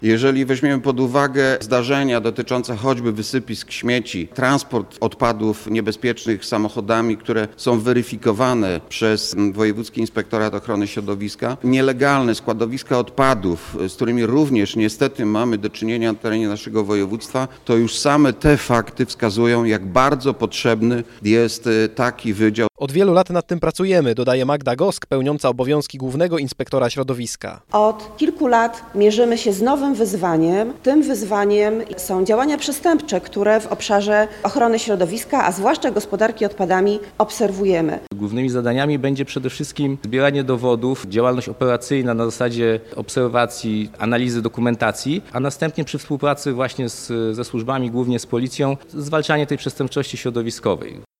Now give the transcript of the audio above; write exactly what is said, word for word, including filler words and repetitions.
Jeżeli weźmiemy pod uwagę zdarzenia dotyczące choćby wysypisk śmieci, transport odpadów niebezpiecznych samochodami, które są weryfikowane przez Wojewódzki Inspektorat Ochrony Środowiska, nielegalne składowiska odpadów, z którymi również niestety mamy do czynienia na terenie naszego województwa, to już same te fakty wskazują, jak bardzo potrzebny jest taki wydział. Od wielu lat nad tym pracujemy, dodaje Magda Gosk, pełniąca obowiązki Głównego Inspektora Środowiska. Od kilku lat mierzymy się z nowym wyzwaniem. Tym wyzwaniem są działania przestępcze, które w obszarze ochrony środowiska, a zwłaszcza gospodarki odpadami obserwujemy. Głównymi zadaniami będzie przede wszystkim zbieranie dowodów, działalność operacyjna na zasadzie obserwacji, analizy dokumentacji, a następnie przy współpracy właśnie z, ze służbami, głównie z policją, zwalczanie tej przestępczości środowiskowej.